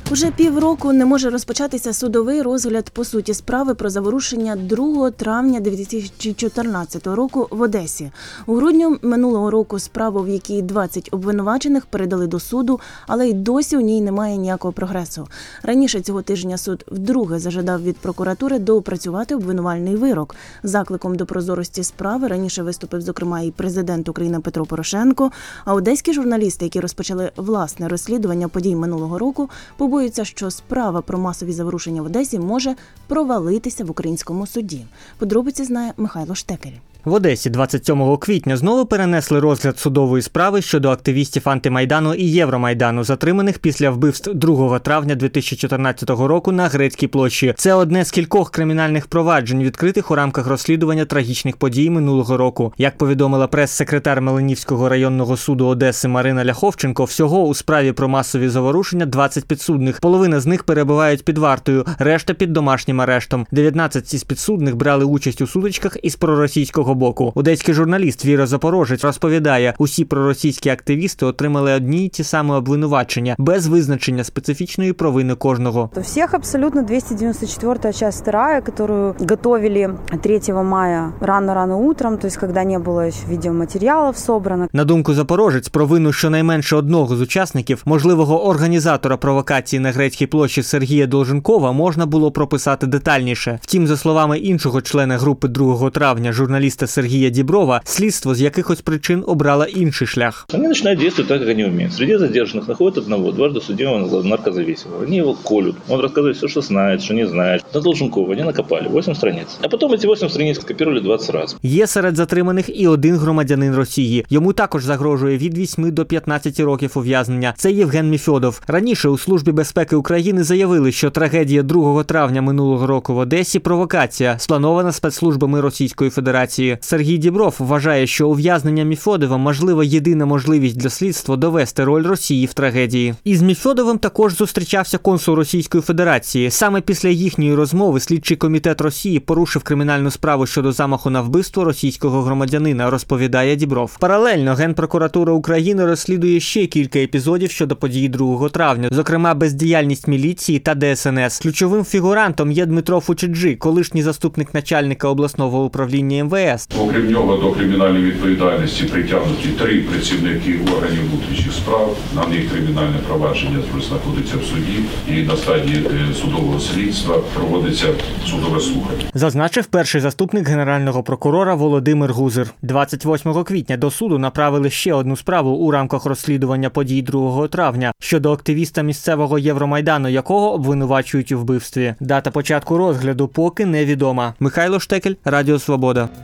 Уже півроку не може розпочатися судовий розгляд по суті справи про заворушення 2 травня 2014 року в Одесі. У грудні минулого року справу, в якій 20 обвинувачених передали до суду, але й досі у ній немає ніякого прогресу. Раніше цього тижня суд вдруге зажадав від прокуратури доопрацювати обвинувальний вирок. Закликом до прозорості справи раніше виступив, зокрема, і президент України Петро Порошенко, а одеські журналісти, які розпочали власне розслідування подій минулого року, побоюються, що справа про масові заворушення в Одесі може провалитися в українському суді. Подробиці знає Михайло Штекель. В Одесі 27 квітня знову перенесли розгляд судової справи щодо активістів антимайдану і Євромайдану, затриманих після вбивств 2 травня 2014 року на Грецькій площі. Це одне з кількох кримінальних проваджень, відкритих у рамках розслідування трагічних подій минулого року. Як повідомила прес-секретар Меленівського районного суду Одеси Марина Ляховченко, всього у справі про масові заворушення 20 підсудних. Половина з них перебувають під вартою, решта під домашнім арештом. 19 із підсудних брали участь у сутичках із проросійського боку. Одеський журналіст Віра Запорожець розповідає, усі проросійські активісти отримали одні й ті самі обвинувачення, без визначення специфічної провини кожного. У всіх абсолютно 294-я часть 2, яку готовили 3 мая рано-рано утром, тобто, коли не було відеоматеріалів зібрано. На думку Запорожець, провину щонайменше одного з учасників, можливого організатора провокації на Грецькій площі Сергія Долженкова, можна було прописати детальніше. Втім, за словами іншого члена групи 2 травня, журналіста Сергія Діброва, слідство з якихось причин обрало інший шлях. Вони починають діяти так, як вони вміють. Серед задержаних знаходять одного, дважды судимого наркозависимого. Вони його колють. Він розказує все, що знає, що не знає. На Долженкова вони накопали 8 страниць. А потім ці 8 страниць скопірували 20 разів. Є серед затриманих і один громадянин Росії. Йому також загрожує від 8 до 15 років ув'язнення. Це Євген Міфьодов. Раніше у Службі безпеки України заявили, що трагедія 2 травня минулого року в Одесі – провокація, спланована спецслужбами Російської Федерації. Сергій Дібров вважає, що ув'язнення Міфьодова – можливо єдина можливість для слідства довести роль Росії в трагедії. Із Міфьодовим також зустрічався консул Російської Федерації. Саме після їхньої розмови слідчий комітет Росії порушив кримінальну справу щодо замаху на вбивство російського громадянина, розповідає Дібров. Паралельно Генпрокуратура України розслідує ще кілька епізодів щодо подій 2 травня, зокрема бездіяльність міліції та ДСНС. Ключовим фігурантом є Дмитро Фучиджи, колишній заступник начальника обласного управління МВС. Окрім нього, до кримінальної відповідальності притягнуті 3 працівники органів внутрішніх справ. На них кримінальне провадження знаходиться в суді і на стадії судового слідства проводиться судове слухання. Зазначив перший заступник генерального прокурора Володимир Гузер. 28 квітня до суду направили ще одну справу у рамках розслідування подій 2 травня щодо активіста місцевого Євромайдану, якого обвинувачують у вбивстві. Дата початку розгляду поки невідома. Михайло Штекель, Радіо Свобода.